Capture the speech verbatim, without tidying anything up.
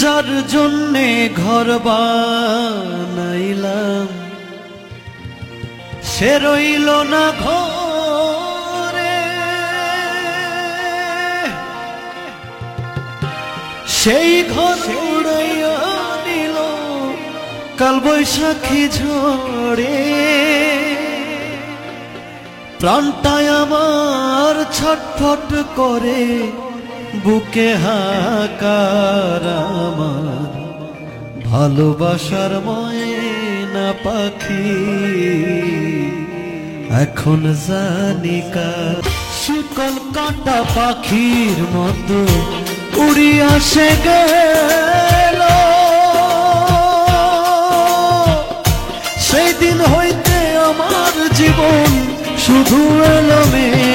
যার জন্যে ঘর বানাইলাম সে রইল না ঘরে, সেই ঘর উড়াইয়া নিল কাল বৈশাখী ঝড়ে। প্রাণটায় আমার ছটফট করে বুকে হাকার আমার ভালোবাসার ময়না পাখি এখন জানি কার। শিকল কাটা পাখির মতো উড়িয়া সে গেল, সেই দিন হইতে আমার জীবন শুধু এলোমেলো।